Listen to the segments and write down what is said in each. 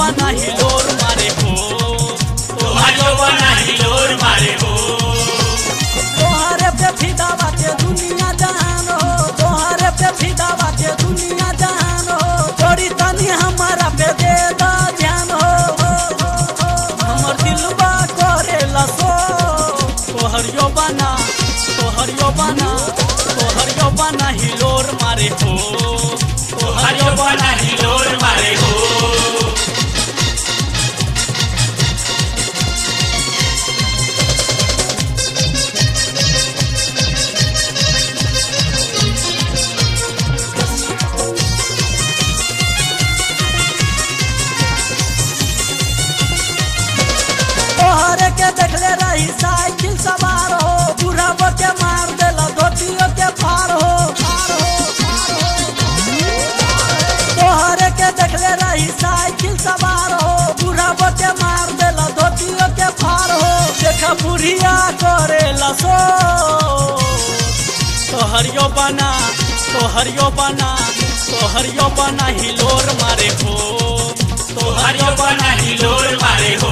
बना हिलोर मारे हो, तोहरियो बना हिलोर मारे हो। तोहरे पे फिदा बाटे दुनिया जहान हो, तोहरे पे फिदा बाटे दुनिया जहान हो। थोड़ी तनी हमारा पे दे दा ध्यान हो, हमर दिलवा करेला सो। तोहरियो बना हिलोर मारे हो, तोहरियो बना हिलोर मारे हो। तोहरे के देखले रही साइकिल सवार हो, बुढ़ावा के मार देला धोतियो के फार हो। तोहरे के देखले रही साइकिल सवार हो, बुढ़ावा के मार देला धोतियो के फार हो। देखा बुढ़िया करेला सो। तोहरियो बना हिलोर मारे हो, तोहरियो बना हिलोर मारे हो।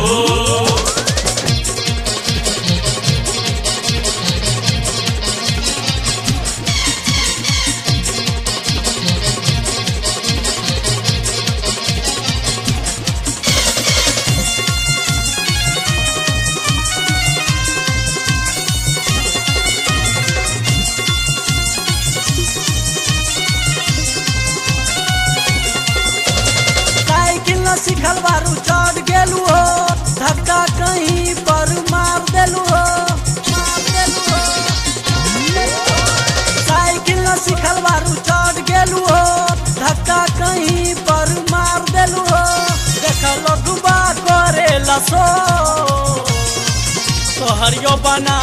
सिखल बारू चढ़ गेलू हो, धक्का कहीं पर मार देलू हो। साइकिल न सिखल बारू चढ़ गेलू हो, धक्का कहीं पर मार देलू हो। देख लोगबा करेला सो। तोहरियो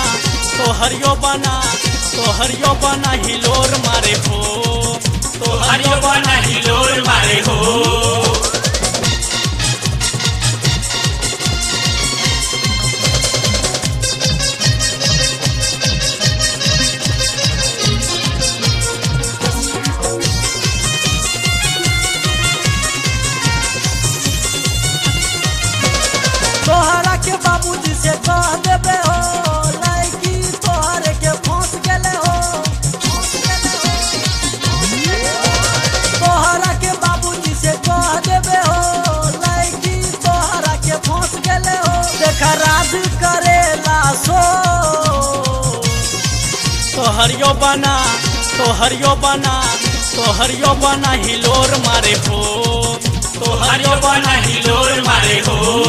बना हिलोर मारे हो, तोहरियो बना हिलोर मारे हो। तोहरा के बाबूजी से कह देबे हो, लड़की तोहरे के फंस गेले हो। तोहरा के बाबूजी से कह देबे हो, लड़की तोहरा के फंस गेले हो। देखा राज करेला सो। तोहरियो बना हिलोर मारे हो, तोहरियो बना हिलोर मारे हो।